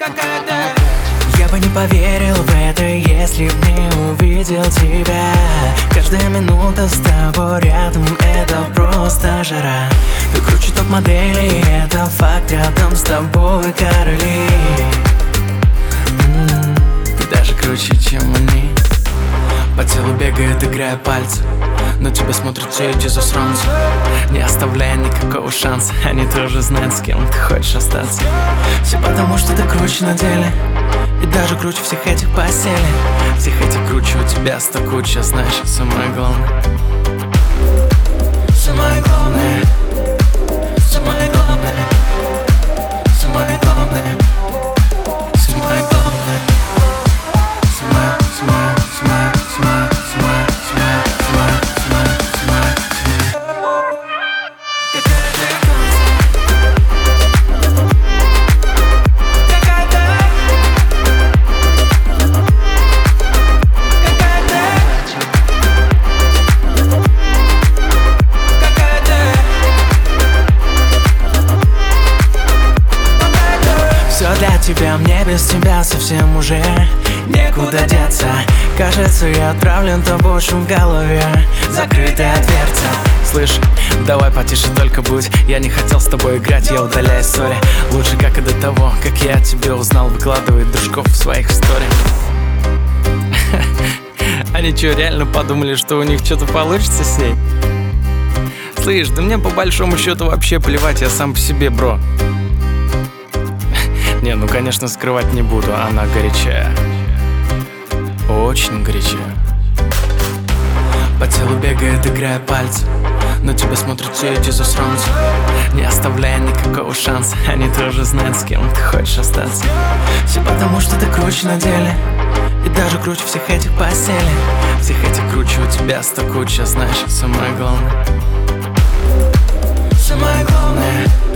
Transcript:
Я бы не поверил в это, если б не увидел тебя. Каждая минута с тобой рядом — это просто жара. Ты круче топ-моделей, это факт, рядом с тобой короли. Ты даже круче, чем они. По телу бегает, играя пальцы, но тебя смотрят все эти засранцы, не оставляя никакого шанса. Они тоже знают, с кем ты хочешь остаться. Все потому, что ты круче на деле, и даже круче всех этих постелей. Всех этих круче, у тебя 100 куча. Знаешь, самое главное, самое главное, самое главное, самое главное, самое главное. Для тебя, мне без тебя совсем уже некуда деться. Кажется, я отравлен тобой, шум в голове, закрытая дверца. Слышь, давай потише только будь. Я не хотел с тобой играть, я удаляю ссори. Лучше, как и до того, как я о тебе узнал, выкладывает дружков в своих сториях. Они что, реально подумали, что у них что-то получится с ней? Слышь, да мне по большому счету вообще плевать, я сам по себе, бро. Не, ну конечно скрывать не буду, она горячая, очень горячая. По телу бегает, играя пальцы, но тебя смотрят все эти засранцы, не оставляя никакого шанса. Они тоже знают, с кем ты хочешь остаться. Все потому, что ты круче на деле, и даже круче всех этих постелей. Всех этих круче, у тебя 100 куча. Знаешь, самое главное, самое главное,